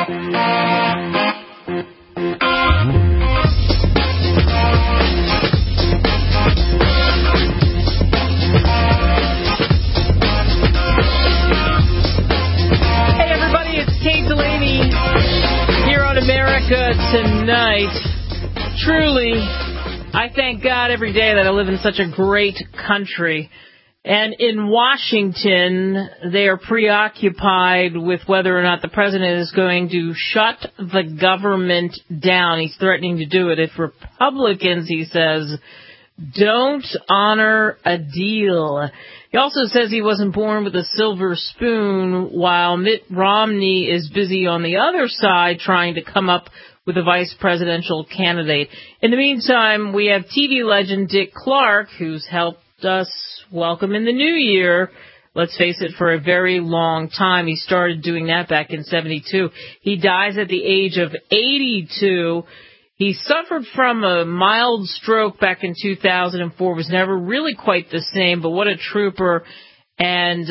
Tonight, truly, I thank God every day that I live in such a great country. And in Washington, they are preoccupied with whether or not the president is going to shut the government down. He's threatening to do it if Republicans, he says, don't honor a deal. He also says he wasn't born with a silver spoon, while Mitt Romney is busy on the other side trying to come up with a vice presidential candidate. In the meantime, we have TV legend Dick Clark, who's helped us welcome in the new year. Let's face it, for a very long time. He started doing that back in 72. He dies at the age of 82. He suffered from a mild stroke back in 2004, was never really quite the same, but what a trooper and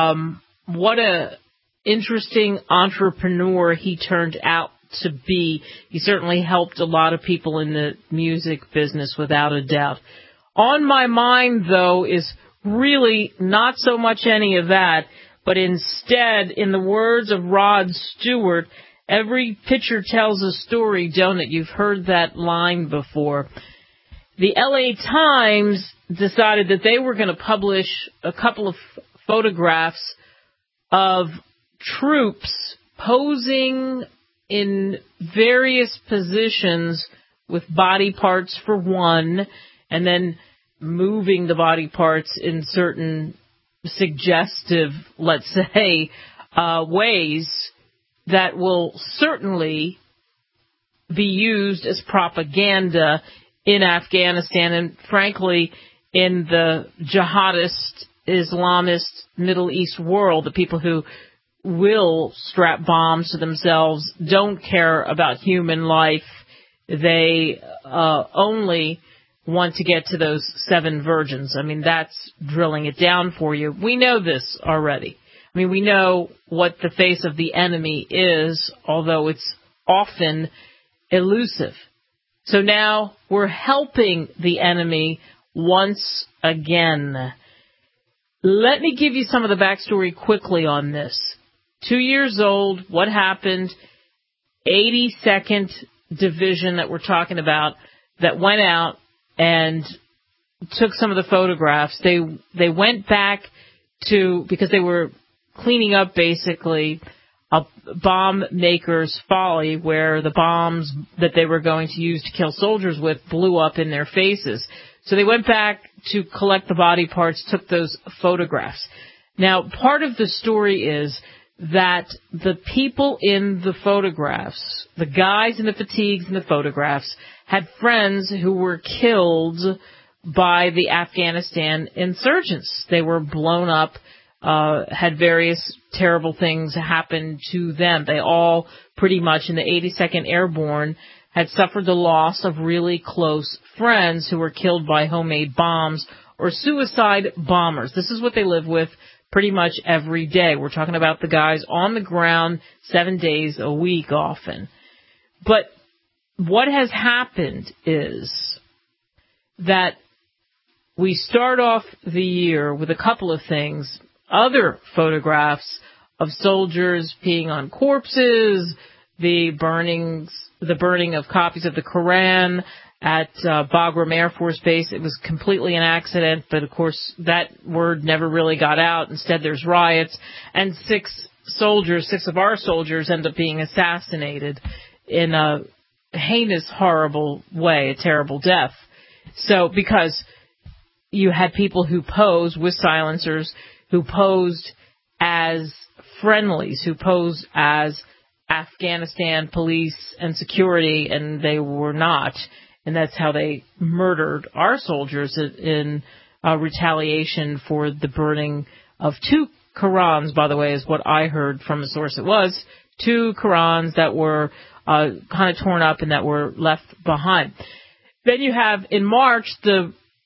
what a interesting entrepreneur he turned out to be. He certainly helped a lot of people in the music business, without a doubt. On my mind, though, is really not so much any of that, but instead, in the words of Rod Stewart, every picture tells a story, don't it? You've heard that line before. The LA Times decided that they were going to publish a couple of photographs of troops posing in various positions with body parts for one, and then moving the body parts in certain suggestive, let's say, ways that will certainly be used as propaganda in Afghanistan and, frankly, in the jihadist, Islamist, Middle East world. The people who will strap bombs to themselves don't care about human life. They only want to get to those 7 virgins. I mean, that's drilling it down for you. We know this already. I mean, we know what the face of the enemy is, although it's often elusive. So now we're helping the enemy once again. Let me give you some of the backstory quickly on this. 2 years old, what happened? 82nd Division that we're talking about that went out and took some of the photographs. They went back to, because they were cleaning up basically a bomb maker's folly where the bombs that they were going to use to kill soldiers with blew up in their faces. So they went back to collect the body parts, took those photographs. Now, part of the story is that the people in the photographs, the guys in the fatigues in the photographs, had friends who were killed by the Afghanistan insurgents. They were blown up, had various terrible things happen to them. They all pretty much in the 82nd Airborne had suffered the loss of really close friends who were killed by homemade bombs or suicide bombers. This is what they live with pretty much every day. We're talking about the guys on the ground 7 days a week often. But what has happened is that we start off the year with a couple of things. Other photographs of soldiers peeing on corpses, the burning of copies of the Quran at Bagram Air Force Base. It was completely an accident, but of course that word never really got out. Instead, there's riots, and 6 of our soldiers end up being assassinated in a heinous, horrible way, a terrible death. So, because you had people who posed with silencers, who posed as friendlies, who posed as Afghanistan police and security, and they were not. And that's how they murdered our soldiers in retaliation for the burning of 2 Qurans, by the way, is what I heard from a source. It was 2 Qurans that were kind of torn up and that were left behind. Then you have, in March, the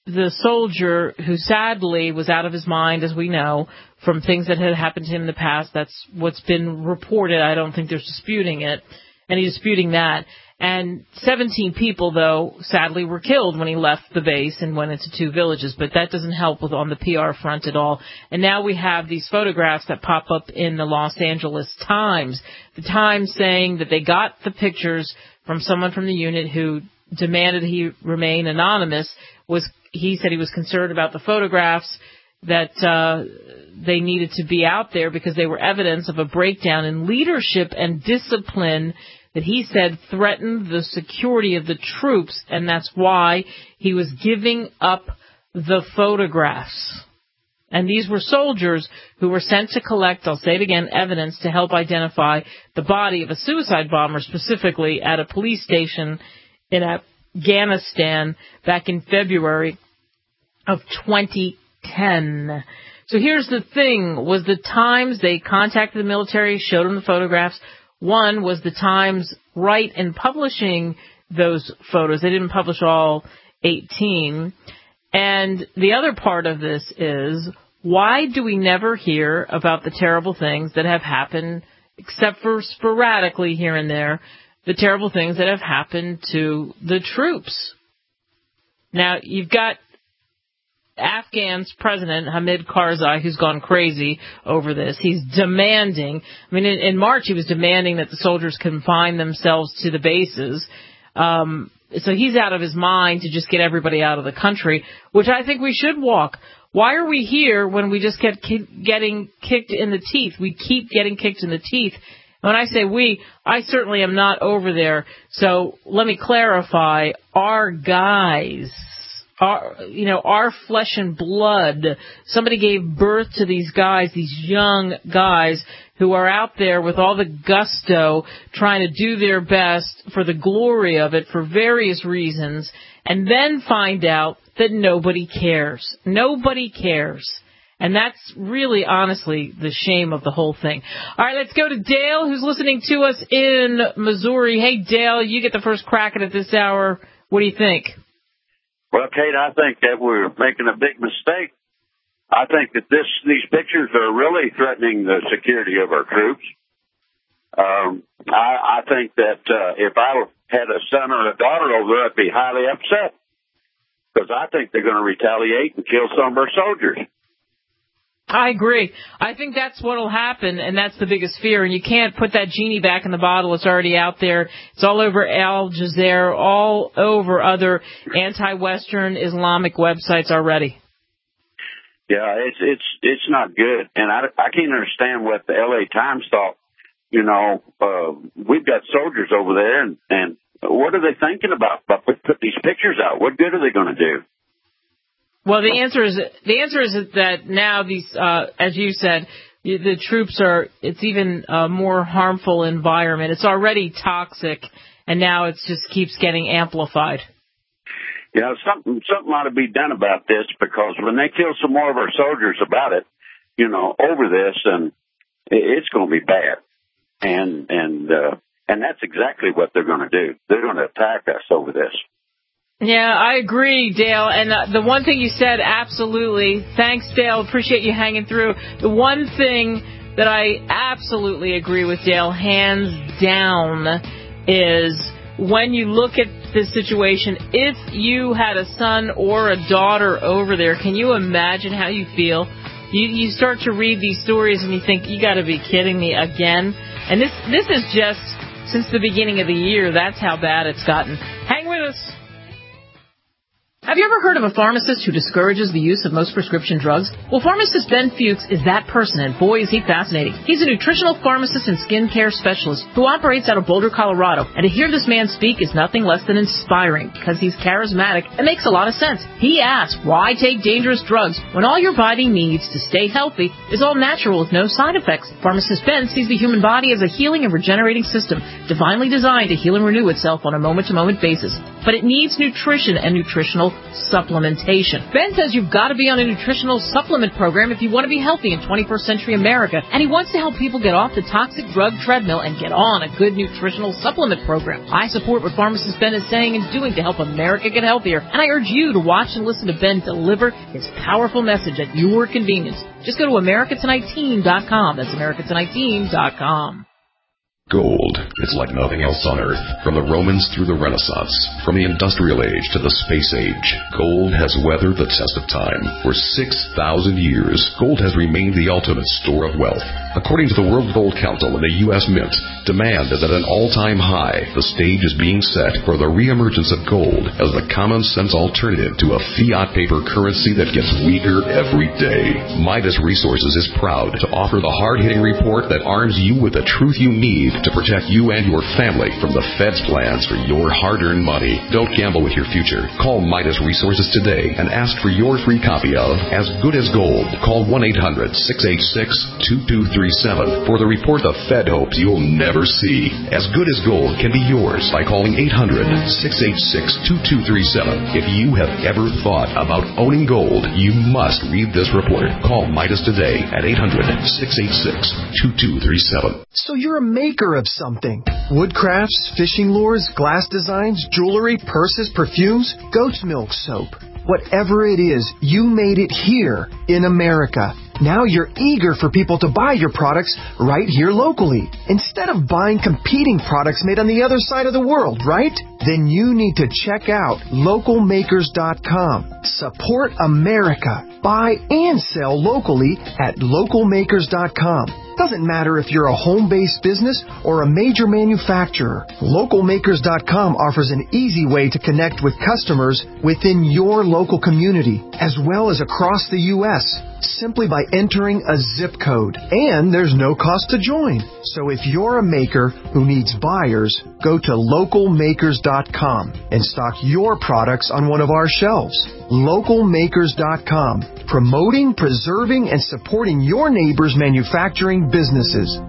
the soldier who sadly was out of his mind, as we know, from things that had happened to him in the past. That's what's been reported. I don't think there's disputing it. And he's disputing that. And 17 people, though, sadly were killed when he left the base and went into 2 villages. But that doesn't help on the PR front at all. And now we have these photographs that pop up in the Los Angeles Times. The Times saying that they got the pictures from someone from the unit who demanded he remain anonymous. He said he was concerned about the photographs, that they needed to be out there because they were evidence of a breakdown in leadership and discipline that he said threatened the security of the troops, and that's why he was giving up the photographs. And these were soldiers who were sent to collect, I'll say it again, evidence to help identify the body of a suicide bomber, specifically at a police station in Afghanistan back in February of 2010. So here's the thing. Was the Times, they contacted the military, showed them the photographs. One, was the Times right in publishing those photos? They didn't publish all 18. And the other part of this is, why do we never hear about the terrible things that have happened, except for sporadically here and there, the terrible things that have happened to the troops? Now, you've got Afghan's president, Hamid Karzai, who's gone crazy over this. He's demanding, in March he was demanding that the soldiers confine themselves to the bases. So he's out of his mind to just get everybody out of the country, which I think we should walk. Why are we here when we just get getting kicked in the teeth? We keep getting kicked in the teeth. When I say we, I certainly am not over there. So let me clarify, our guys, our flesh and blood, somebody gave birth to these guys, these young guys who are out there with all the gusto trying to do their best for the glory of it for various reasons, and then find out that nobody cares. Nobody cares. And that's really, honestly, the shame of the whole thing. All right, let's go to Dale, who's listening to us in Missouri. Hey, Dale, you get the first crack at it this hour. What do you think? Well, Kate, I think that we're making a big mistake. I think that these pictures are really threatening the security of our troops. I think that if I had a son or a daughter over there, I'd be highly upset because I think they're going to retaliate and kill some of our soldiers. I agree. I think that's what will happen, and that's the biggest fear. And you can't put that genie back in the bottle. It's already out there. It's all over Al Jazeera, all over other anti-Western Islamic websites already. Yeah, it's not good, and I can't understand what the L.A. Times thought. We've got soldiers over there, and what are they thinking about put these pictures out? What good are they going to do? Well, the answer is that now these, as you said, the troops it's even a more harmful environment. It's already toxic, and now it just keeps getting amplified. Yeah, something ought to be done about this, because when they kill some more of our soldiers about it, over this, and it's going to be bad. And that's exactly what they're going to do. They're going to attack us over this. Yeah, I agree, Dale. And the one thing you said, absolutely. Thanks, Dale. Appreciate you hanging through. The one thing that I absolutely agree with Dale, hands down, is when you look at this situation, if you had a son or a daughter over there, can you imagine how you feel? You start to read these stories and you think, you got to be kidding me again. And this is just since the beginning of the year. That's how bad it's gotten. Hang with us. Have you ever heard of a pharmacist who discourages the use of most prescription drugs? Well, pharmacist Ben Fuchs is that person, and boy, is he fascinating. He's a nutritional pharmacist and skincare specialist who operates out of Boulder, Colorado. And to hear this man speak is nothing less than inspiring, because he's charismatic and makes a lot of sense. He asks, why take dangerous drugs when all your body needs to stay healthy is all natural with no side effects? Pharmacist Ben sees the human body as a healing and regenerating system, divinely designed to heal and renew itself on a moment-to-moment basis. But it needs nutrition and nutritional supplementation. Ben says you've got to be on a nutritional supplement program if you want to be healthy in 21st century America, and he wants to help people get off the toxic drug treadmill and get on a good nutritional supplement program. I support what pharmacist Ben is saying and doing to help America get healthier, and I urge you to watch and listen to Ben deliver his powerful message at your convenience. Just go to AmericaTonightTeam.com. That's AmericaTonightTeam.com. Gold is like nothing else on Earth. From the Romans through the Renaissance, from the Industrial Age to the Space Age, gold has weathered the test of time. For 6,000 years, gold has remained the ultimate store of wealth. According to the World Gold Council and the U.S. Mint, demand is at an all-time high. The stage is being set for the reemergence of gold as the common-sense alternative to a fiat paper currency that gets weaker every day. Midas Resources is proud to offer the hard-hitting report that arms you with the truth you need to protect you and your family from the Fed's plans for your hard-earned money. Don't gamble with your future. Call Midas Resources today and ask for your free copy of As Good as Gold. Call 1-800-686-2237 for the report the Fed hopes you'll never see. As Good as Gold can be yours by calling 800-686-2237. If you have ever thought about owning gold, you must read this report. Call Midas today at 800-686-2237. So you're a maker of something. Wood crafts, fishing lures, glass designs, jewelry, purses, perfumes, goat's milk soap. Whatever it is, you made it here in America. Now you're eager for people to buy your products right here locally, instead of buying competing products made on the other side of the world, right? Then you need to check out localmakers.com. Support America. Buy and sell locally at localmakers.com. Doesn't matter if you're a home-based business or a major manufacturer. Localmakers.com offers an easy way to connect with customers within your local community, as well as across the U.S., simply by entering a zip code. And there's no cost to join. So if you're a maker who needs buyers, go to localmakers.com and stock your products on one of our shelves. Localmakers.com, promoting, preserving, and supporting your neighbors' manufacturing businesses.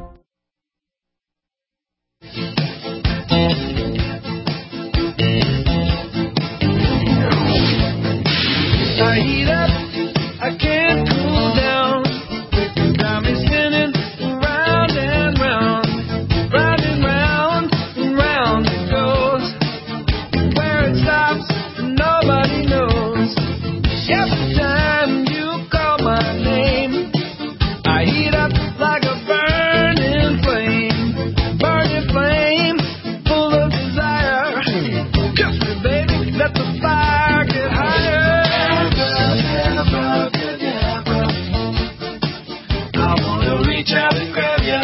I heat up, I can't cool down. Got me spinning round and round, round and round, and round it goes. Where it stops, nobody knows. Every time you call my name, I heat up like a burning flame, full of desire. Kiss me, baby, let the fire get higher. I wanna reach out and grab you.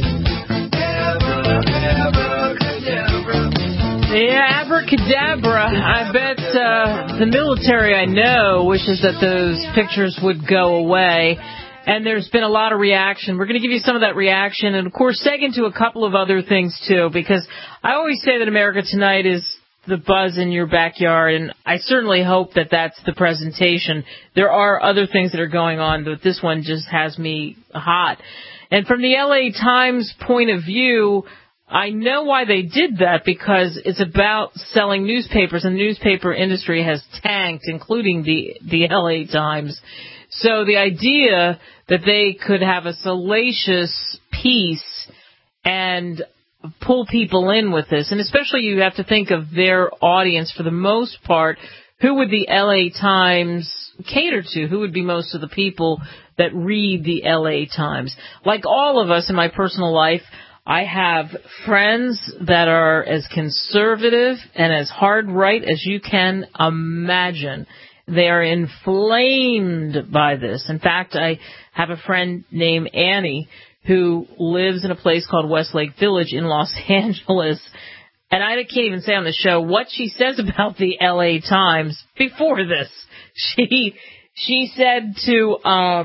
Yeah, abracadabra. I bet the military I know wishes that those pictures would go away. And there's been a lot of reaction. We're going to give you some of that reaction and, of course, seg into a couple of other things, too, because I always say that America Tonight is the buzz in your backyard, and I certainly hope that that's the presentation. There are other things that are going on, but this one just has me hot. And from the LA Times point of view, I know why they did that, because it's about selling newspapers, and the newspaper industry has tanked, including the LA Times. So the idea that they could have a salacious piece and pull people in with this, and especially you have to think of their audience for the most part. Who would the LA Times cater to? Who would be most of the people that read the LA Times? Like all of us in my personal life, I have friends that are as conservative and as hard right as you can imagine. They are inflamed by this. In fact, I have a friend named Annie who lives in a place called Westlake Village in Los Angeles. And I can't even say on the show what she says about the LA Times before this. She said to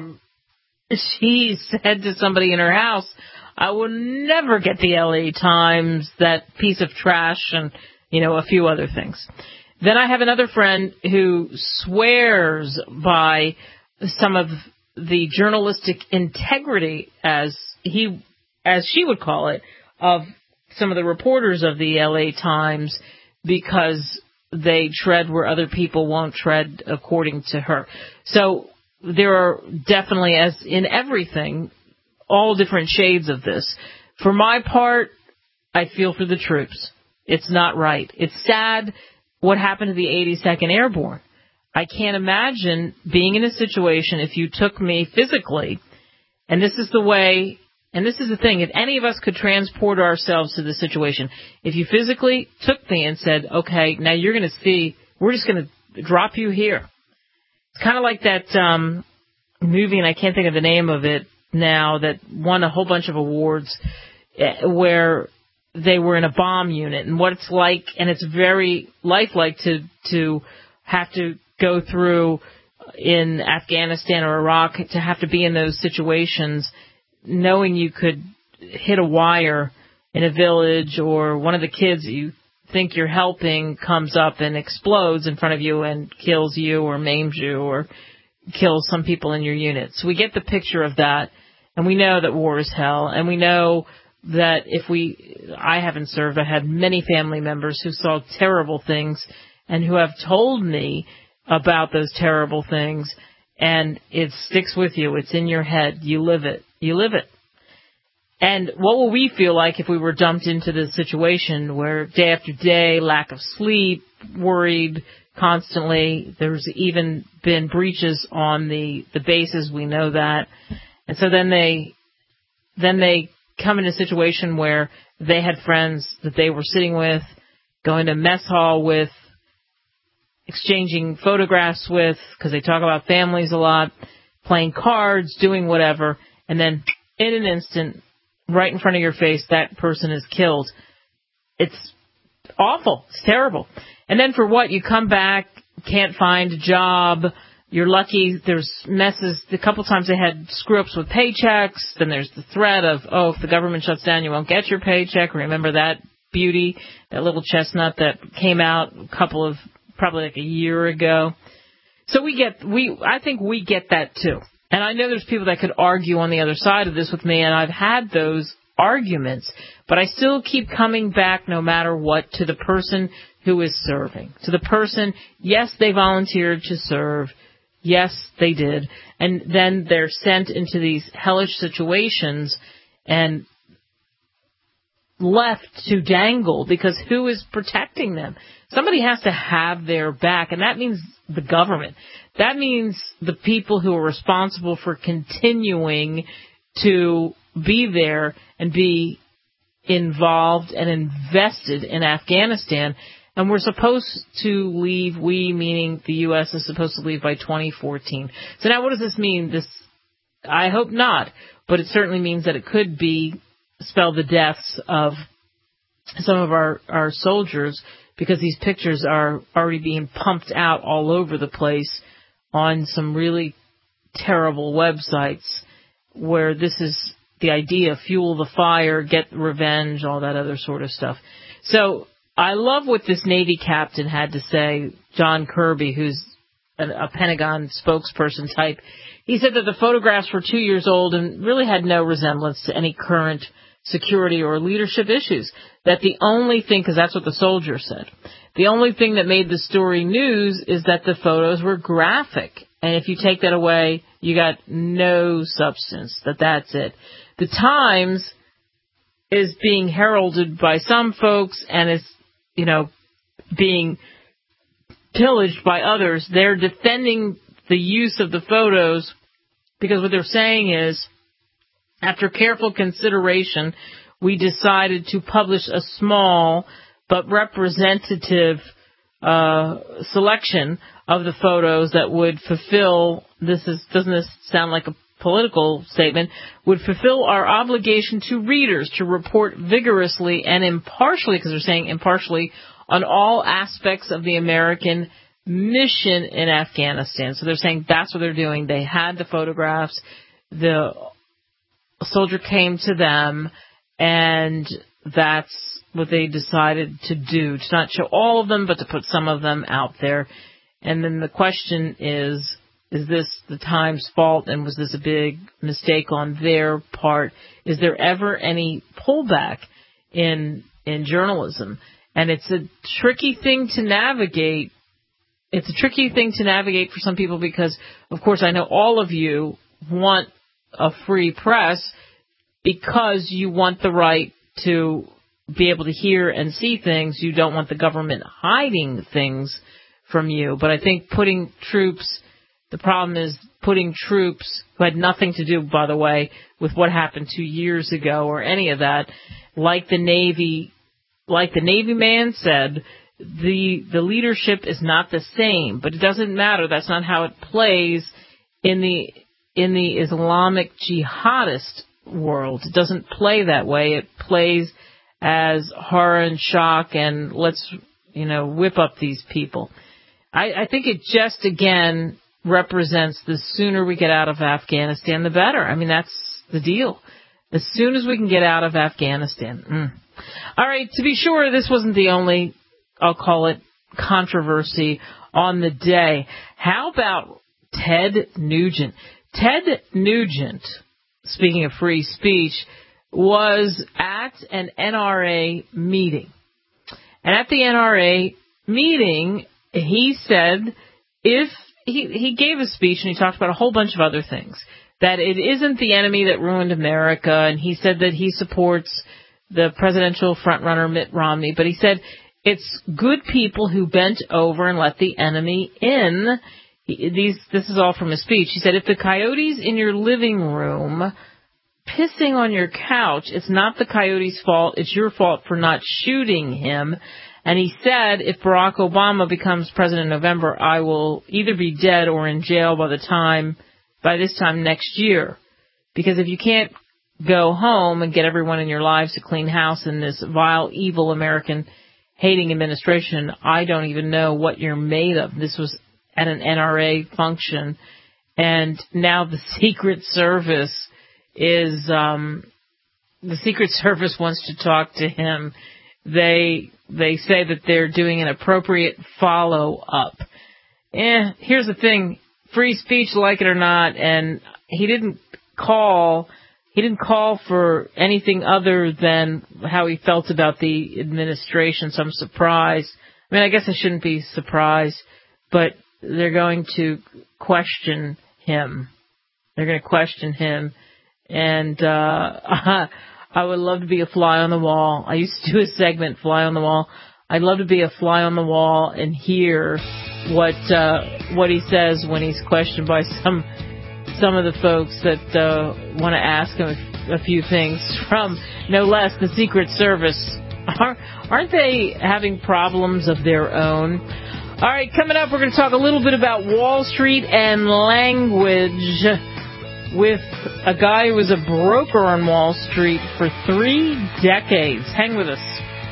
somebody in her house, I will never get the LA Times, that piece of trash, and, a few other things. Then I have another friend who swears by some of the journalistic integrity, as she would call it, of some of the reporters of the LA Times, because they tread where other people won't tread, according to her. So there are definitely, as in everything, all different shades of this. For my part, I feel for the troops. It's not right. It's sad what happened to the 82nd Airborne. I can't imagine being in a situation if you took me physically, and this is the way, and this is the thing, if any of us could transport ourselves to the situation, if you physically took me and said, okay, now you're going to see, we're just going to drop you here. It's kind of like that movie, and I can't think of the name of it now, that won a whole bunch of awards, where they were in a bomb unit, and what it's like, and it's very lifelike to have to go through in Afghanistan or Iraq, to have to be in those situations, knowing you could hit a wire in a village, or one of the kids that you think you're helping comes up and explodes in front of you and kills you or maims you or kills some people in your unit. So we get the picture of that, and we know that war is hell, and we know that I haven't served, I had many family members who saw terrible things and who have told me about those terrible things, and it sticks with you. It's in your head. You live it. You live it. And what will we feel like if we were dumped into this situation where day after day, lack of sleep, worried constantly, there's even been breaches on the bases, we know that. And so then they come in a situation where they had friends that they were sitting with, going to mess hall with, exchanging photographs with, because they talk about families a lot, playing cards, doing whatever, and then in an instant, right in front of your face, that person is killed. It's awful. It's terrible. And then for what? You come back, can't find a job, you're lucky, there's messes. A couple times they had screw-ups with paychecks, then there's the threat of, if the government shuts down, you won't get your paycheck. Remember that beauty, that little chestnut that came out probably like a year ago. So I think we get that too. And I know there's people that could argue on the other side of this with me, and I've had those arguments, but I still keep coming back, no matter what, to the person who is serving. To the person, yes, they volunteered to serve. Yes, they did. And then they're sent into these hellish situations and left to dangle, because who is protecting them? Somebody has to have their back, and that means the government. That means the people who are responsible for continuing to be there and be involved and invested in Afghanistan. And we're supposed to leave, we meaning the U.S. is supposed to leave by 2014. So now what does this mean? I hope not, but it certainly means that it could spell the deaths of some of our soldiers, because these pictures are already being pumped out all over the place on some really terrible websites where this is the idea, fuel the fire, get revenge, all that other sort of stuff. So I love what this Navy captain had to say, John Kirby, who's a Pentagon spokesperson type. He said that the photographs were 2 years old and really had no resemblance to any current security or leadership issues. That the only thing, because that's what the soldier said, the only thing that made the story news is that the photos were graphic. And if you take that away, you got no substance, that's it. The Times is being heralded by some folks and is, being pillaged by others. They're defending the use of the photos because what they're saying is, after careful consideration, we decided to publish a small but representative selection of the photos that would fulfill, doesn't this sound like a political statement, would fulfill our obligation to readers to report vigorously and impartially, because they're saying impartially, on all aspects of the American mission in Afghanistan. So they're saying that's what they're doing. They had the photographs. The soldier came to them, and that's what they decided to do, to not show all of them, but to put some of them out there. And then the question is this the Times' fault, and was this a big mistake on their part? Is there ever any pullback in journalism? And it's a tricky thing to navigate. It's a tricky thing to navigate for some people because, of course, I know all of you want a free press because you want the right to be able to hear and see things. You don't want the government hiding things from you. But I think the problem is putting troops who had nothing to do, by the way, with what happened 2 years ago or any of that, like the Navy man said, the leadership is not the same, but it doesn't matter. That's not how it plays in the Islamic jihadist world. It doesn't play that way. It plays as horror and shock and let's, whip up these people. I think it just, again, represents the sooner we get out of Afghanistan, the better. I mean, that's the deal. As soon as we can get out of Afghanistan. All right, to be sure, this wasn't the only, I'll call it, controversy on the day. How about Ted Nugent? Ted Nugent, speaking of free speech, was at an NRA meeting. And at the NRA meeting, he said he gave a speech and he talked about a whole bunch of other things. That it isn't the enemy that ruined America, and he said that he supports the presidential frontrunner Mitt Romney, but he said it's good people who bent over and let the enemy in. This is all from his speech. He said, if the coyote's in your living room pissing on your couch, it's not the coyote's fault, it's your fault for not shooting him. And he said, if Barack Obama becomes president in November, I will either be dead or in jail by this time next year. Because if you can't go home and get everyone in your lives to clean house in this vile, evil American-hating administration, I don't even know what you're made of. This was at an NRA function. And now the Secret Service wants to talk to him. They say that they're doing an appropriate follow-up. Here's the thing. Free speech, like it or not, and he didn't call for anything other than how he felt about the administration, so I'm surprised. I mean, I guess I shouldn't be surprised, but they're going to question him. And I would love to be a fly on the wall. I used to do a segment, Fly on the Wall. I'd love to be a fly on the wall and hear what he says when he's questioned by some of the folks that want to ask him a few things from, no less, the Secret Service. Aren't they having problems of their own? All right, coming up, we're going to talk a little bit about Wall Street and language with a guy who was a broker on Wall Street for 3 decades. Hang with us.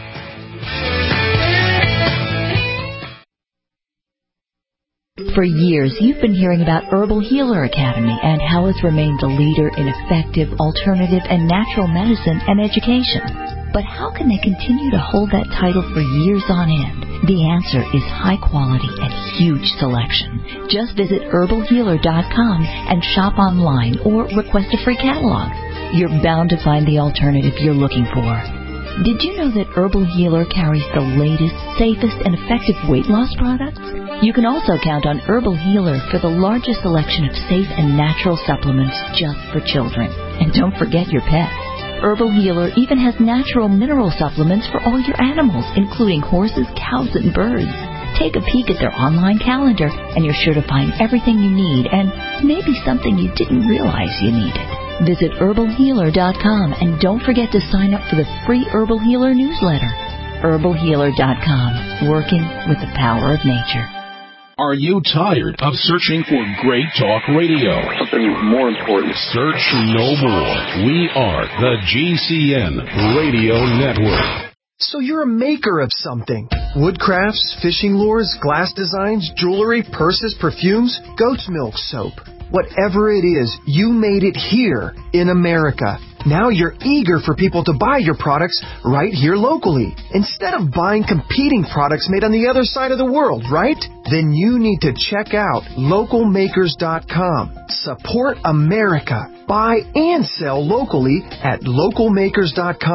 For years, you've been hearing about Herbal Healer Academy and how it's remained the leader in effective, alternative, and natural medicine and education. But how can they continue to hold that title for years on end? The answer is high quality and huge selection. Just visit herbalhealer.com and shop online or request a free catalog. You're bound to find the alternative you're looking for. Did you know that Herbal Healer carries the latest, safest, and effective weight loss products? You can also count on Herbal Healer for the largest selection of safe and natural supplements just for children. And don't forget your pets. Herbal Healer even has natural mineral supplements for all your animals, including horses, cows, and birds. Take a peek at their online calendar, and you're sure to find everything you need and maybe something you didn't realize you needed. Visit herbalhealer.com and don't forget to sign up for the free Herbal Healer newsletter. herbalhealer.com, working with the power of nature. Are you tired of searching for great talk radio? Something more important. Search no more. We are the GCN Radio Network. So you're a maker of something. Wood crafts, fishing lures, glass designs, jewelry, purses, perfumes, goat's milk soap. Whatever it is, you made it here in America. Now you're eager for people to buy your products right here locally, instead of buying competing products made on the other side of the world, right? Then you need to check out localmakers.com. Support America. Buy and sell locally at localmakers.com.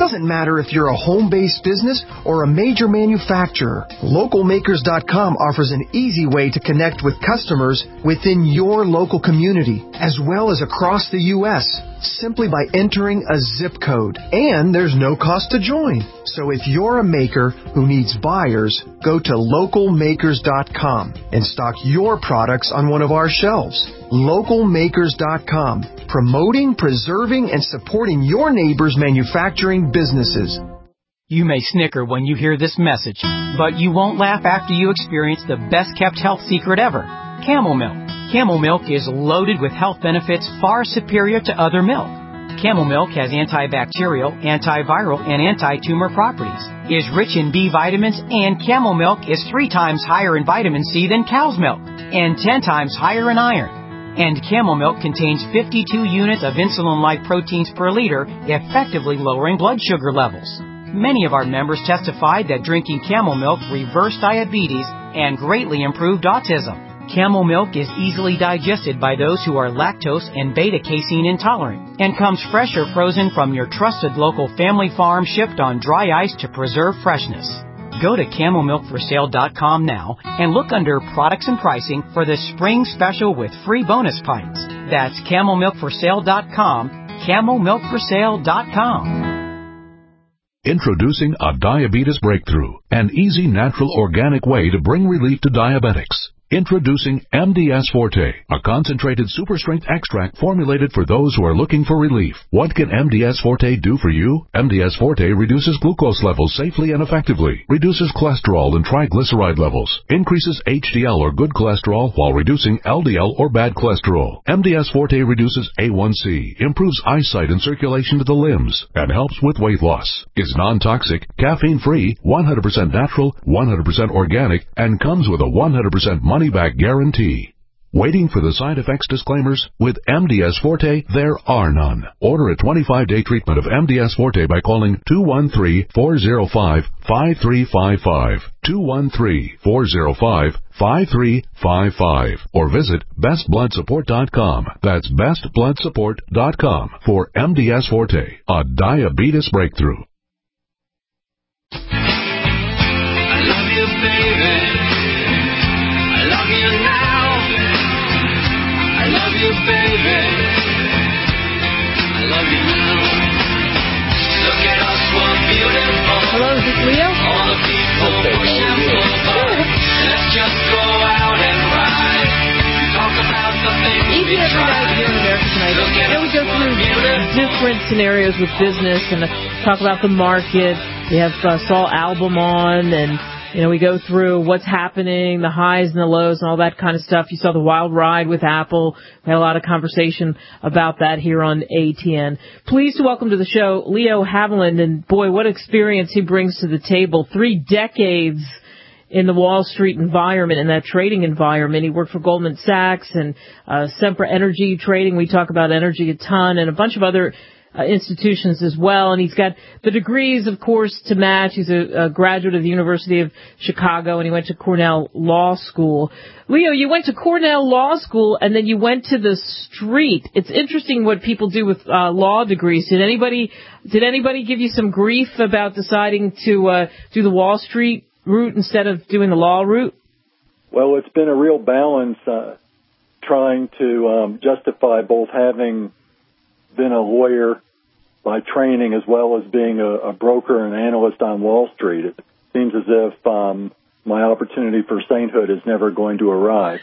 Doesn't matter if you're a home-based business or a major manufacturer. LocalMakers.com offers an easy way to connect with customers within your local community, as well as across the U.S., simply by entering a zip code. And there's no cost to join. So if you're a maker who needs buyers, go to LocalMakers.com and stock your products on one of our shelves. LocalMakers.com, promoting, preserving, and supporting your neighbors' manufacturing businesses. You may snicker when you hear this message, but you won't laugh after you experience the best-kept health secret ever, Camel Milk. Camel Milk is loaded with health benefits far superior to other milk. Camel Milk has antibacterial, antiviral, and anti-tumor properties, is rich in B vitamins, and Camel Milk is 3 times higher in vitamin C than cow's milk, and 10 times higher in iron. And Camel Milk contains 52 units of insulin-like proteins per liter, effectively lowering blood sugar levels. Many of our members testified that drinking Camel Milk reversed diabetes and greatly improved autism. Camel Milk is easily digested by those who are lactose and beta-casein intolerant and comes fresh or frozen from your trusted local family farm, shipped on dry ice to preserve freshness. Go to CamelMilkForSale.com now and look under Products and Pricing for the spring special with free bonus pints. That's CamelMilkForSale.com, CamelMilkForSale.com. Introducing a diabetes breakthrough, an easy, natural, organic way to bring relief to diabetics. Introducing MDS Forte, a concentrated super-strength extract formulated for those who are looking for relief. What can MDS Forte do for you? MDS Forte reduces glucose levels safely and effectively, reduces cholesterol and triglyceride levels, increases HDL or good cholesterol while reducing LDL or bad cholesterol. MDS Forte reduces A1C, improves eyesight and circulation to the limbs, and helps with weight loss. Is non-toxic, caffeine-free, 100% natural, 100% organic, and comes with a 100% money-back guarantee. Waiting for the side effects disclaimers? With MDS Forte, there are none. Order a 25-day treatment of MDS Forte by calling 213-405-5355, 213-405-5355, or visit bestbloodsupport.com. That's bestbloodsupport.com for MDS Forte, a diabetes breakthrough. I love you, baby. I love you now. I love you, baby. I love you now. Look at us, we're beautiful. Hello, is this Leo? All the people pushing forward. Let's just go out and ride. Talk about the things Each and every night here in America Tonight, we go through different scenarios with business and talk about the market. We have Saul Album on, and we go through what's happening, the highs and the lows and all that kind of stuff. You saw the wild ride with Apple. We had a lot of conversation about that here on ATN. Pleased to welcome to the show Leo Haviland, and boy, what experience he brings to the table. 3 decades in the Wall Street environment, in that trading environment. He worked for Goldman Sachs and Sempra Energy Trading. We talk about energy a ton, and a bunch of other institutions as well, and he's got the degrees, of course, to match. He's a graduate of the University of Chicago, and he went to Cornell Law School. Leo, you went to Cornell Law School, and then you went to the street. It's interesting what people do with law degrees. Did anybody give you some grief about deciding to do the Wall Street route instead of doing the law route? Well, it's been a real balance trying to justify both having been a lawyer by training as well as being a broker and analyst on Wall Street. It seems as if my opportunity for sainthood is never going to arrive.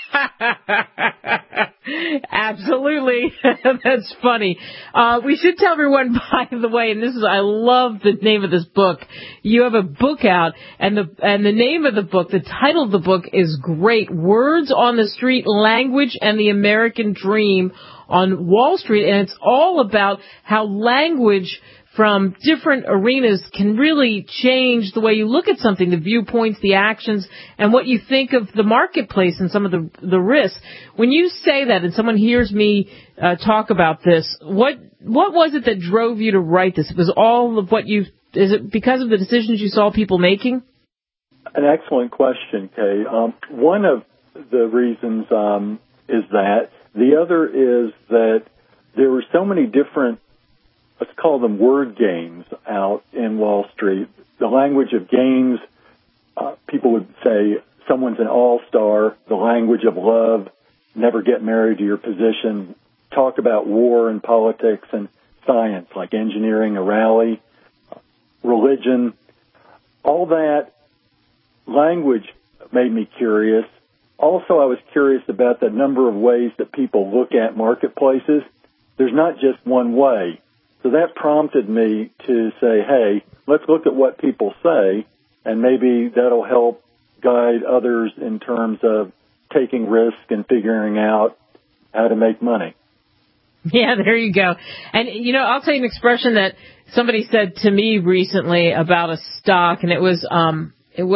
Absolutely. That's funny. We should tell everyone, by the way, and I love the name of this book. You have a book out, and the name of the book, the title of the book is great. Words on the Street, Language and the American Dream on Wall Street, and it's all about how language from different arenas can really change the way you look at something, the viewpoints, the actions, and what you think of the marketplace and some of the risks. When you say that and someone hears me talk about this, what was it that drove you to write this? It was all of what is it because of the decisions you saw people making? An excellent question, Kay. One of the reasons is that. The other is that there were so many different, let's call them word games, out in Wall Street. The language of games, people would say someone's an all-star. The language of love, never get married to your position. Talk about war and politics and science, like engineering a rally, religion. All that language made me curious. Also, I was curious about the number of ways that people look at marketplaces. There's not just one way. So that prompted me to say, hey, let's look at what people say, and maybe that'll help guide others in terms of taking risk and figuring out how to make money. Yeah, there you go. And, I'll tell you an expression that somebody said to me recently about a stock, and it was an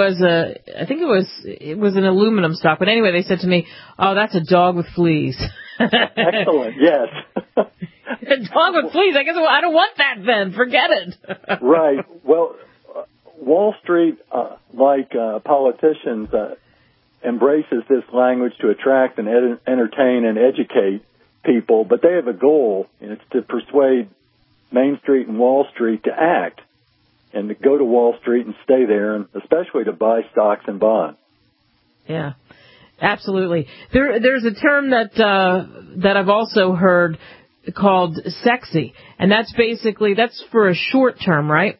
aluminum stock. But anyway, they said to me, oh, that's a dog with fleas. Excellent, yes. A dog with fleas. I guess I don't want that then. Forget it. Right. Well, Wall Street, like politicians, embraces this language to attract and entertain and educate people, but they have a goal, and it's to persuade Main Street and Wall Street to act and to go to Wall Street and stay there, and especially to buy stocks and bonds. Yeah, absolutely. There's a term that I've also heard called sexy, and that's for a short term, right?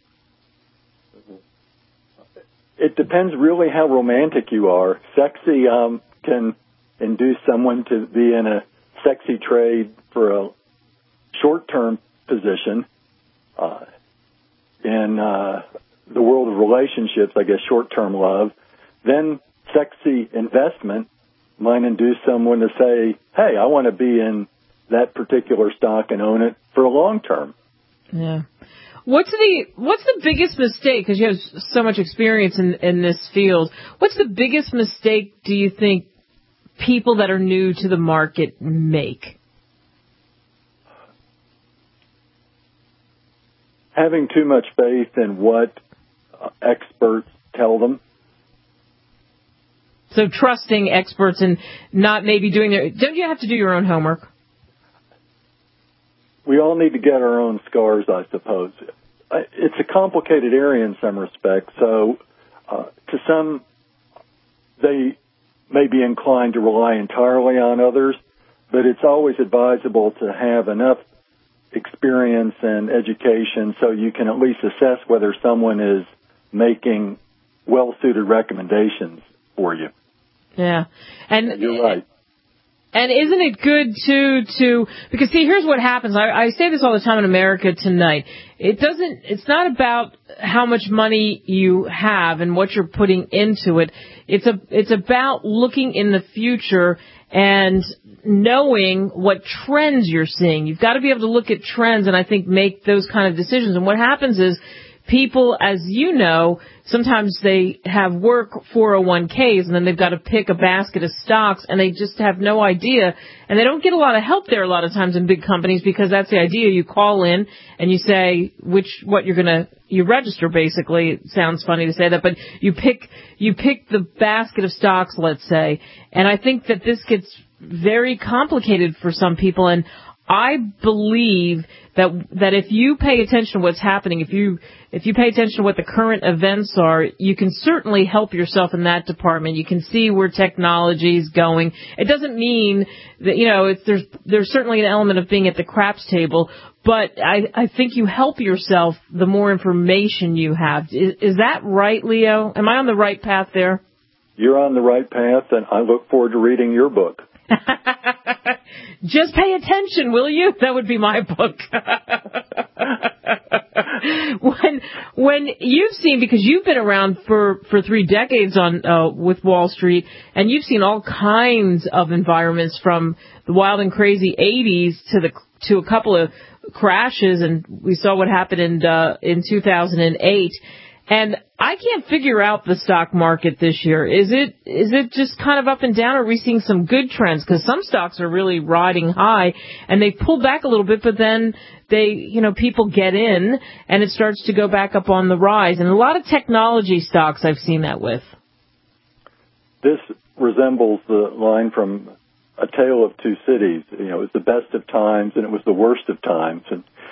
It depends really how romantic you are. Sexy can induce someone to be in a sexy trade for a short-term position. In the world of relationships, I guess short-term love. Then sexy investment might induce someone to say, hey, I want to be in that particular stock and own it for a long term. Yeah. What's the biggest mistake, because you have so much experience in this field, what's the biggest mistake do you think people that are new to the market make? Having too much faith in what experts tell them. So trusting experts and not maybe doing don't you have to do your own homework? We all need to get our own scars, I suppose. It's a complicated area in some respects. So to some, they may be inclined to rely entirely on others, but it's always advisable to have enough experience and education so you can at least assess whether someone is making well-suited recommendations for you. Yeah. And you're right. And isn't it good because see, here's what happens. I say this all the time in America Tonight. It's not about how much money you have and what you're putting into it. It's about looking in the future and knowing what trends you're seeing. You've got to be able to look at trends and I think make those kind of decisions. And what happens is people, as you know, sometimes they have work 401ks and then they've got to pick a basket of stocks and they just have no idea. And they don't get a lot of help there a lot of times in big companies because that's the idea. You call in and you say you register basically. It sounds funny to say that, but you pick the basket of stocks, let's say. And I think that this gets very complicated for some people. And I believe that if you pay attention to what's happening, if you pay attention to what the current events are, you can certainly help yourself in that department. You can see where technology is going. It doesn't mean that, there's certainly an element of being at the craps table, but I think you help yourself the more information you have. Is that right, Leo? Am I on the right path there? You're on the right path, and I look forward to reading your book. Just pay attention, will you? That would be my book. When you've seen, because you've been around for 3 decades with Wall Street, and you've seen all kinds of environments from the wild and crazy 80s to a couple of crashes, and we saw what happened in 2008. And I can't figure out the stock market this year. Is it just kind of up and down, or are we seeing some good trends? Because some stocks are really riding high, and they pull back a little bit, but then people get in, and it starts to go back up on the rise. And a lot of technology stocks I've seen that with. This resembles the line from A Tale of Two Cities. It was the best of times, and it was the worst of times. And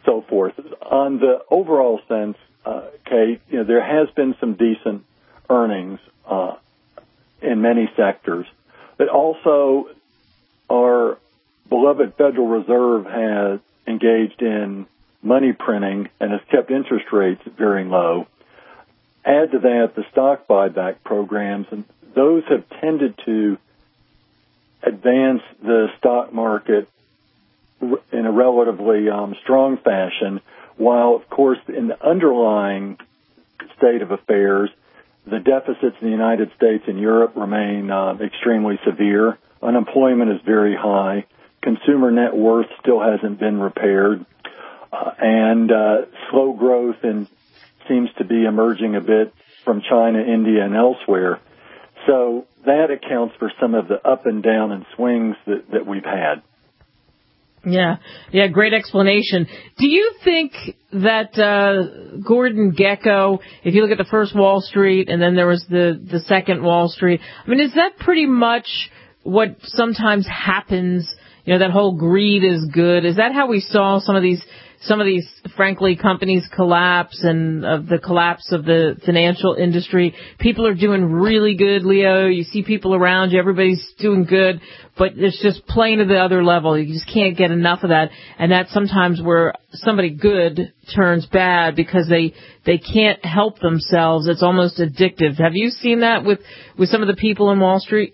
so forth. On the overall sense, Kate, there has been some decent earnings in many sectors, but also our beloved Federal Reserve has engaged in money printing and has kept interest rates very low. Add to that the stock buyback programs, and those have tended to advance the stock market in a relatively strong fashion, while, of course, in the underlying state of affairs, the deficits in the United States and Europe remain extremely severe. Unemployment is very high. Consumer net worth still hasn't been repaired. And slow growth seems to be emerging a bit from China, India, and elsewhere. So that accounts for some of the up and down and swings that we've had. Yeah, great explanation. Do you think that Gordon Gekko, if you look at the first Wall Street and then there was the second Wall Street, I mean, is that pretty much what sometimes happens? That whole greed is good. Is that how we saw some of these, frankly, companies collapse and the collapse of the financial industry? People are doing really good, Leo. You see people around you. Everybody's doing good, but it's just playing to the other level. You just can't get enough of that. And that's sometimes where somebody good turns bad because they can't help themselves. It's almost addictive. Have you seen that with some of the people in Wall Street?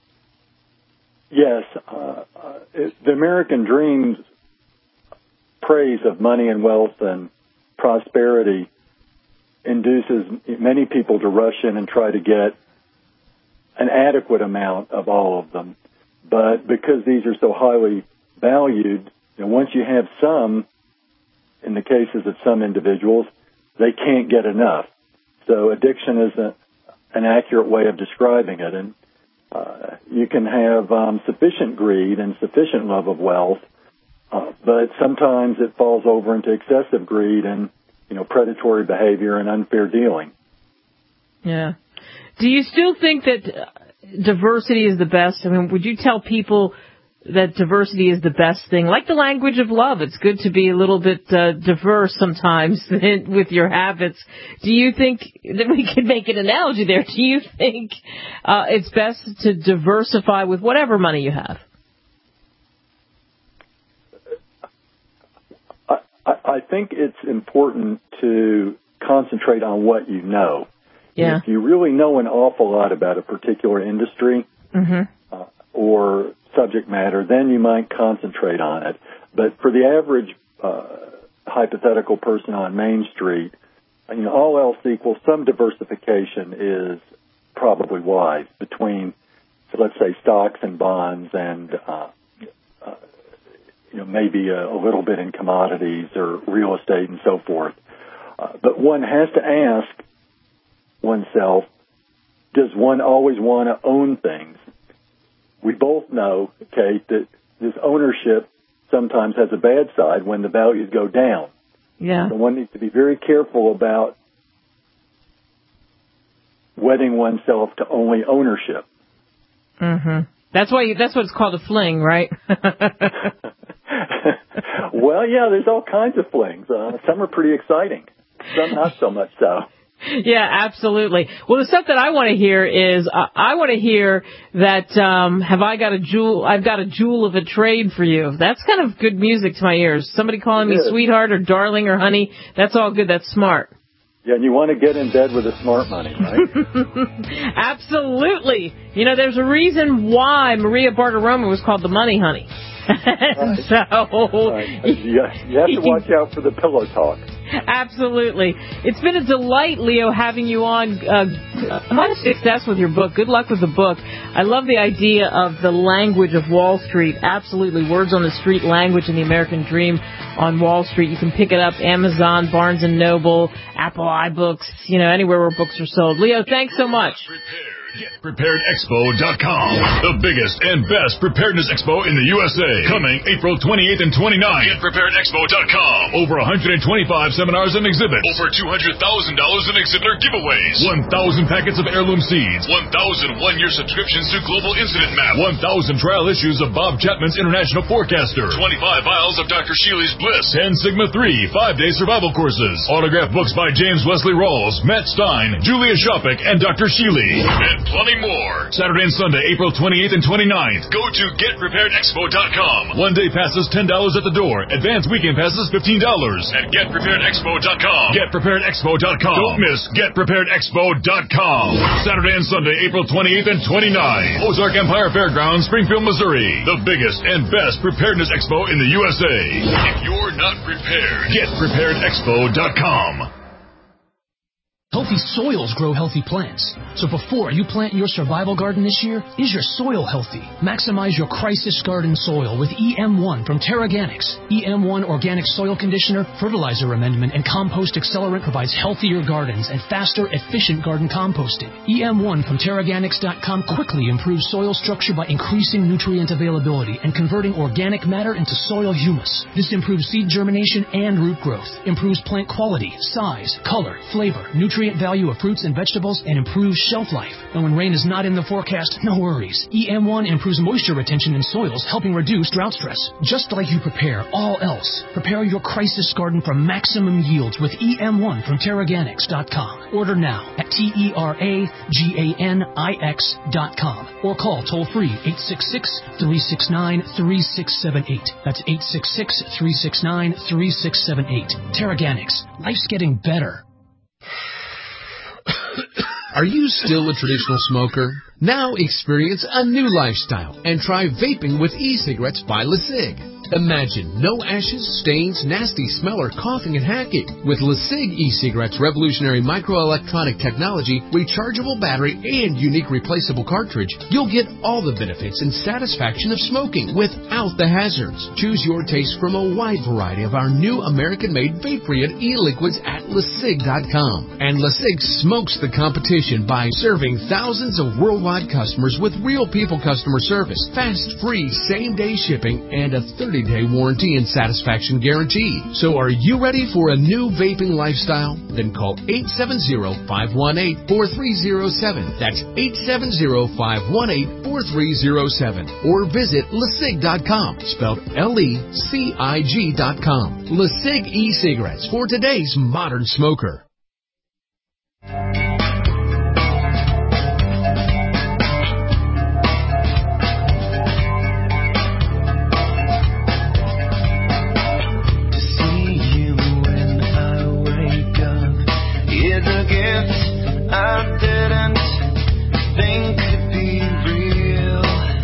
Yes. The American dream's praise of money and wealth and prosperity induces many people to rush in and try to get an adequate amount of all of them. But because these are so highly valued, once you have some, in the cases of some individuals, they can't get enough. So addiction is an accurate way of describing it. And you can have sufficient greed and sufficient love of wealth, but sometimes it falls over into excessive greed and, predatory behavior and unfair dealing. Yeah. Do you still think that diversity is the best? I mean, would you tell people that diversity is the best thing? Like the language of love, it's good to be a little bit diverse sometimes with your habits. Do you think that we could make an analogy there? Do you think it's best to diversify with whatever money you have? I think it's important to concentrate on what you know. Yeah. If you really know an awful lot about a particular industry or subject matter, then you might concentrate on it. But for the average hypothetical person on Main Street, all else equal, some diversification is probably wise between, let's say, stocks and bonds and maybe a little bit in commodities or real estate and so forth. But one has to ask oneself, does one always want to own things? We both know, Kate, that this ownership sometimes has a bad side when the values go down. Yeah. So one needs to be very careful about wedding oneself to only ownership. Mm-hmm. That's what it's called, a fling, right? Well, yeah, there's all kinds of flings. Some are pretty exciting. Some not so much so. Yeah, absolutely. Well, the stuff that I want to hear is, I want to hear that, I've got a jewel of a trade for you. That's kind of good music to my ears. Somebody calling me sweetheart or darling or honey, that's all good. That's smart. Yeah, and you want to get in bed with a smart money, right? Absolutely. There's a reason why Maria Bartiromo was called the Money Honey. Right. So right. You have to watch out for the pillow talk. Absolutely. It's been a delight, Leo, having you on. Much success with your book. Good luck with the book. I love the idea of the language of Wall Street. Absolutely. Words on the Street language in the American Dream on Wall Street. You can pick it up Amazon, Barnes & Noble, Apple iBooks, anywhere where books are sold. Leo, thanks so much. GetPreparedExpo.com, the biggest and best preparedness expo in the USA. Coming April 28th and 29th. GetPreparedExpo.com. Over 125 seminars and exhibits. Over $200,000 in exhibitor giveaways. 1,000 packets of heirloom seeds. 1,000 one-year subscriptions to Global Incident Map. 1,000 trial issues of Bob Chapman's International Forecaster. 25 vials of Dr. Sheely's Bliss. 10 Sigma 3 5-day survival courses. Autographed books by James Wesley Rawls, Matt Stein, Julia Shopik, and Dr. Sheely. And plenty more. Saturday and Sunday, April 28th and 29th. Go to GetPreparedExpo.com. One-day passes $10 at the door. Advanced weekend passes $15 at GetPreparedExpo.com. GetPreparedExpo.com. Don't miss GetPreparedExpo.com. Saturday and Sunday, April 28th and 29th. Ozark Empire Fairgrounds, Springfield, Missouri. The biggest and best preparedness expo in the USA. If you're not prepared, GetPreparedExpo.com. Healthy soils grow healthy plants. So before you plant your survival garden this year, is your soil healthy? Maximize your crisis garden soil with EM1 from Terraganics. EM1 Organic Soil Conditioner, Fertilizer Amendment, and Compost Accelerant provides healthier gardens and faster, efficient garden composting. EM1 from Terraganics.com quickly improves soil structure by increasing nutrient availability and converting organic matter into soil humus. This improves seed germination and root growth, improves plant quality, size, color, flavor, nutrient value of fruits and vegetables, and improves shelf life. And when rain is not in the forecast, no worries. EM1 improves moisture retention in soils, helping reduce drought stress. Just like you prepare all else, prepare your crisis garden for maximum yields with EM1 from Terraganics.com. Order now at TERAGANIX.com or call toll-free 866-369-3678. That's 866-369-3678. Terraganics. Life's getting better. Are you still a traditional smoker? Now experience a new lifestyle and try vaping with e-cigarettes by LeSig. Imagine no ashes, stains, nasty smell, or coughing and hacking. With LeSig e-cigarettes' revolutionary microelectronic technology, rechargeable battery, and unique replaceable cartridge, you'll get all the benefits and satisfaction of smoking without the hazards. Choose your taste from a wide variety of our new American-made vape-free e-liquids at LeSig.com. And LeSig smokes the competition by serving thousands of worldwide customers with real people customer service, fast, free, same-day shipping, and a 30-day warranty and satisfaction guarantee. So are you ready for a new vaping lifestyle? Then call 870-518-4307. That's 870-518-4307. Or visit LeSig.com, spelled LECIG.com. LeSig e-cigarettes for today's modern smoker. I didn't think could be real.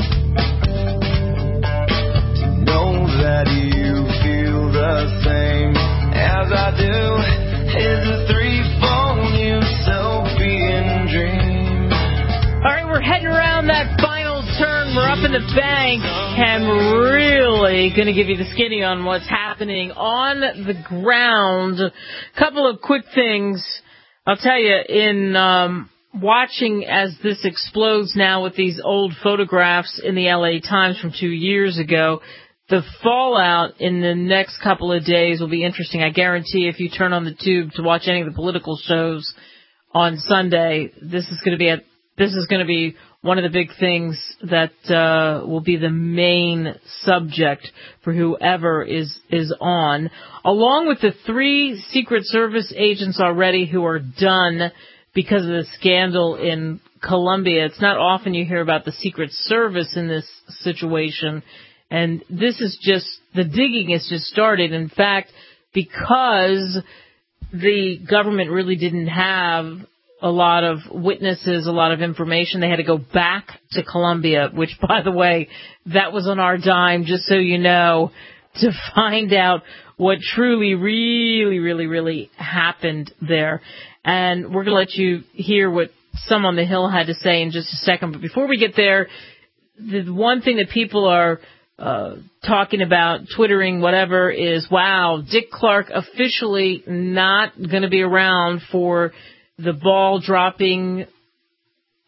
To know that you feel the same as I do is a threefold utopian dream. All right, we're heading around that final turn. We're up in the bank, and we're really going to give you the skinny on what's happening on the ground. A couple of quick things. I'll tell you, in watching as this explodes now with these old photographs in the LA Times from 2 years ago, the fallout in the next couple of days will be interesting. I guarantee if you turn on the tube to watch any of the political shows on Sunday, this is going to be one of the big things that will be the main subject for whoever is on, along with the 3 Secret Service agents already who are done because of the scandal in Colombia. It's not often you hear about the Secret Service in this situation, and this is just, the digging has just started. In fact, because the government really didn't have a lot of witnesses, a lot of information, they had to go back to Colombia, which, by the way, that was on our dime, just so you know, to find out what truly, really happened there. And we're going to let you hear what some on the Hill had to say in just a second. But before we get there, the one thing that people are talking about, twittering, whatever, is, wow, Dick Clark officially not going to be around for the ball dropping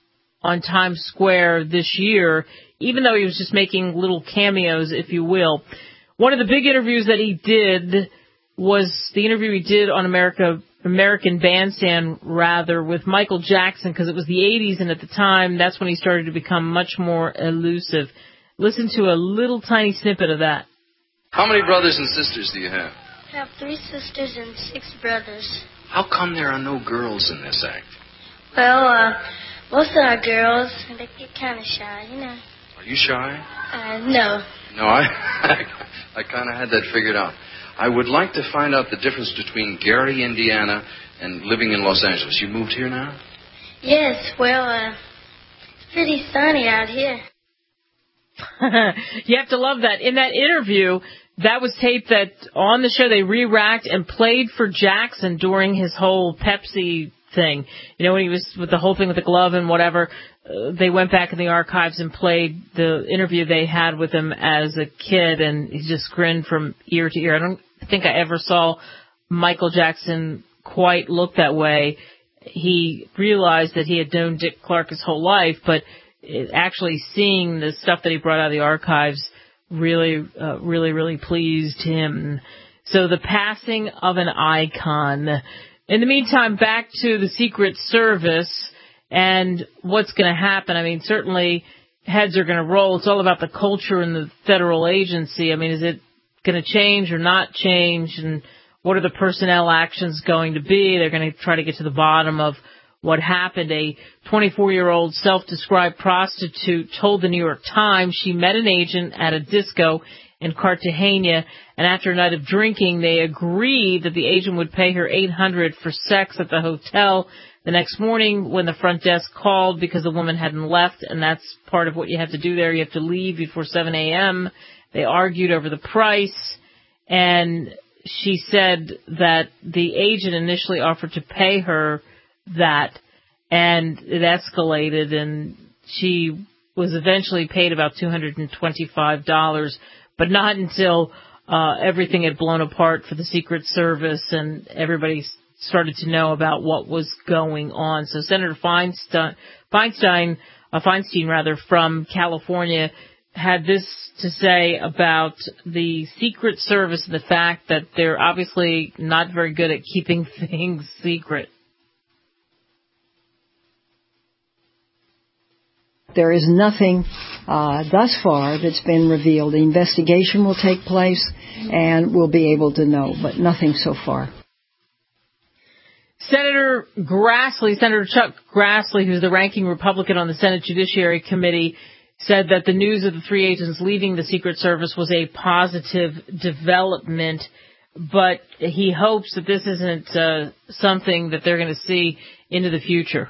on Times Square this year, even though he was just making little cameos, if you will. One of the big interviews that he did was the interview he did on American Bandstand, rather, with Michael Jackson, because it was the 80s, and at the time, that's when he started to become much more elusive. Listen to a little tiny snippet of that. How many brothers and sisters do you have? I have 3 sisters and 6 brothers. How come there are no girls in this act? Well, most of our girls, they get kind of shy, you know. Are you shy? No. No, I kind of had that figured out. I would like to find out the difference between Gary, Indiana, and living in Los Angeles. You moved here now? Yes, well, it's pretty sunny out here. You have to love that. In that interview, that was taped that on the show they re-racked and played for Jackson during his whole Pepsi thing. You know, when he was with the whole thing with the glove and whatever, they went back in the archives and played the interview they had with him as a kid, and he just grinned from ear to ear. I don't think I ever saw Michael Jackson quite look that way. He realized that he had known Dick Clark his whole life, but actually seeing the stuff that he brought out of the archives really pleased him. So the passing of an icon. In the meantime, back to the Secret Service and what's going to happen. I mean, certainly heads are going to roll. It's all about the culture in the federal agency. I mean, is it going to change or not change? And what are the personnel actions going to be? They're going to try to get to the bottom of what happened. A 24-year-old self-described prostitute told the New York Times she met an agent at a disco in Cartagena, and after a night of drinking, they agreed that the agent would pay her $800 for sex at the hotel. The next morning, when the front desk called because the woman hadn't left, and that's part of what you have to do there, you have to leave before 7 a.m., they argued over the price, and she said that the agent initially offered to pay her that, and it escalated, and she was eventually paid about $225, but not until everything had blown apart for the Secret Service and everybody started to know about what was going on. So Senator Feinstein from California had this to say about the Secret Service and the fact that they're obviously not very good at keeping things secret. There is nothing thus far that's been revealed. The investigation will take place and we'll be able to know, but nothing so far. Senator Chuck Grassley, who's the ranking Republican on the Senate Judiciary Committee, said that the news of the 3 agents leaving the Secret Service was a positive development, but he hopes that this isn't something that they're going to see into the future.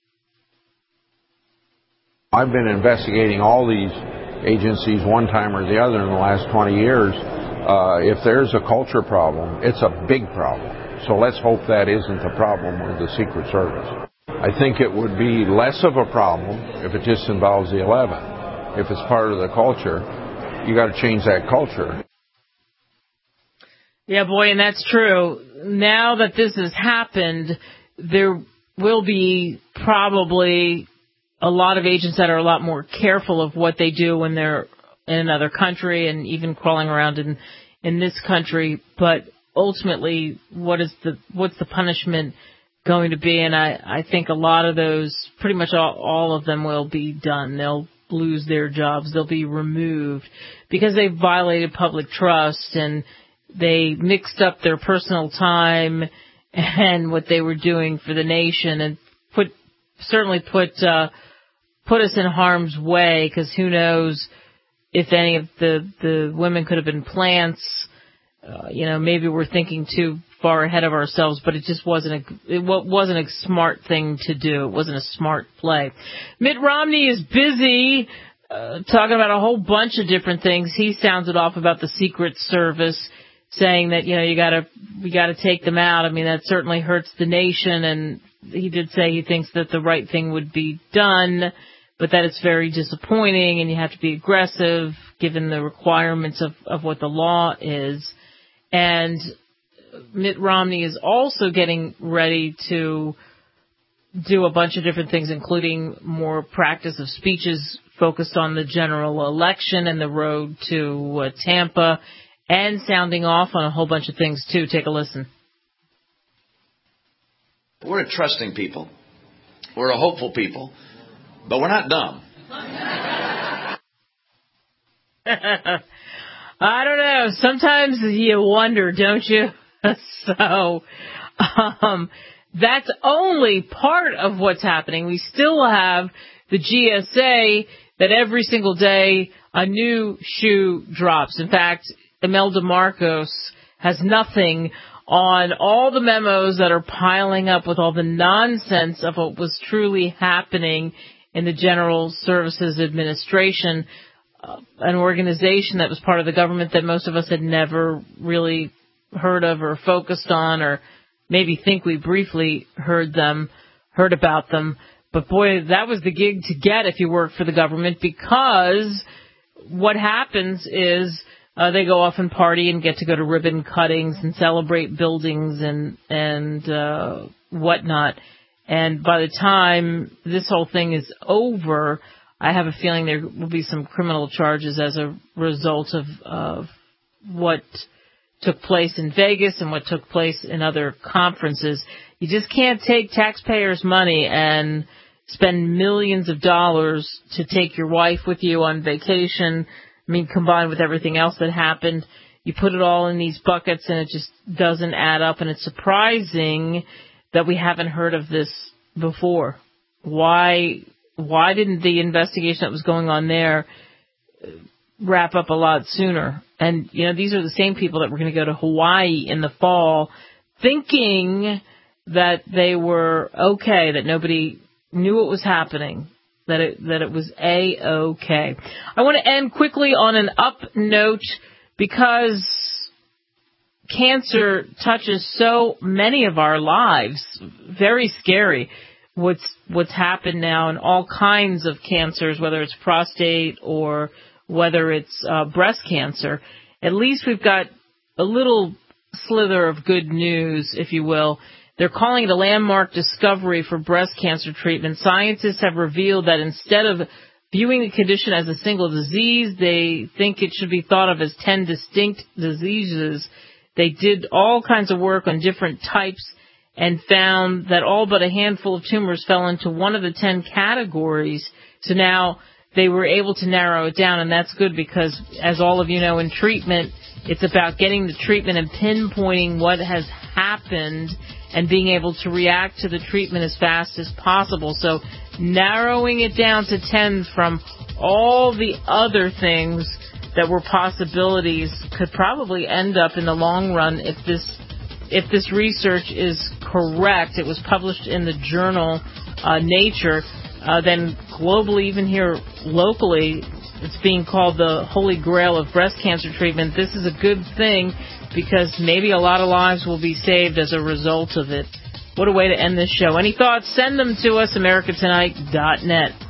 I've been investigating all these agencies one time or the other in the last 20 years. If there's a culture problem, it's a big problem. So let's hope that isn't the problem with the Secret Service. I think it would be less of a problem if it just involves the 11. If it's part of the culture, you got to change that culture. Yeah, boy, and that's true. Now that this has happened, there will be probably a lot of agents that are a lot more careful of what they do when they're in another country and even crawling around in this country. But ultimately, what's the punishment going to be? And I think a lot of those, pretty much all of them will be done. They'll lose their jobs. They'll be removed because they violated public trust and they mixed up their personal time and what they were doing for the nation, and certainly put us in harm's way, because who knows if any of the women could have been plants. Maybe we're thinking too far ahead of ourselves, but it just wasn't a smart thing to do. It wasn't a smart play. Mitt Romney is busy talking about a whole bunch of different things. He sounded off about the Secret Service, saying that, we gotta take them out. I mean, that certainly hurts the nation, and he did say he thinks that the right thing would be done, but that it's very disappointing and you have to be aggressive given the requirements of what the law is. And Mitt Romney is also getting ready to do a bunch of different things, including more practice of speeches focused on the general election and the road to Tampa, and sounding off on a whole bunch of things, too. Take a listen. We're a trusting people. We're a hopeful people. But we're not dumb. I don't know. Sometimes you wonder, don't you? So, that's only part of what's happening. We still have the GSA that every single day a new shoe drops. In fact, Imelda Marcos has nothing on all the memos that are piling up with all the nonsense of what was truly happening in the General Services Administration, an organization that was part of the government that most of us had never really heard of or focused on, or maybe think we briefly heard about them. But boy, that was the gig to get if you work for the government, because what happens is they go off and party and get to go to ribbon cuttings and celebrate buildings and whatnot. And by the time this whole thing is over, I have a feeling there will be some criminal charges as a result of what took place in Vegas and what took place in other conferences. You just can't take taxpayers' money and spend millions of dollars to take your wife with you on vacation. I mean, combined with everything else that happened, you put it all in these buckets and it just doesn't add up. And it's surprising that we haven't heard of this before. Why didn't the investigation that was going on there wrap up a lot sooner? And, you know, these are the same people that were going to go to Hawaii in the fall thinking that they were okay, that nobody knew what was happening, that it was A-okay. I want to end quickly on an up note, because cancer touches so many of our lives. Very scary what's happened now in all kinds of cancers, whether it's prostate or whether it's breast cancer. At least we've got a little slither of good news, if you will. They're calling it a landmark discovery for breast cancer treatment. Scientists have revealed that instead of viewing the condition as a single disease, they think it should be thought of as 10 distinct diseases. They did all kinds of work on different types and found that all but a handful of tumors fell into one of the 10 categories. So now they were able to narrow it down, and that's good because, as all of you know, in treatment, it's about getting the treatment and pinpointing what has happened and being able to react to the treatment as fast as possible. So narrowing it down to 10 from all the other things that were possibilities could probably end up in the long run, if this research is correct. It was published in the journal Nature. Then globally, even here locally, it's being called the Holy Grail of breast cancer treatment. This is a good thing because maybe a lot of lives will be saved as a result of it. What a way to end this show. Any thoughts? Send them to us, americatonight.net.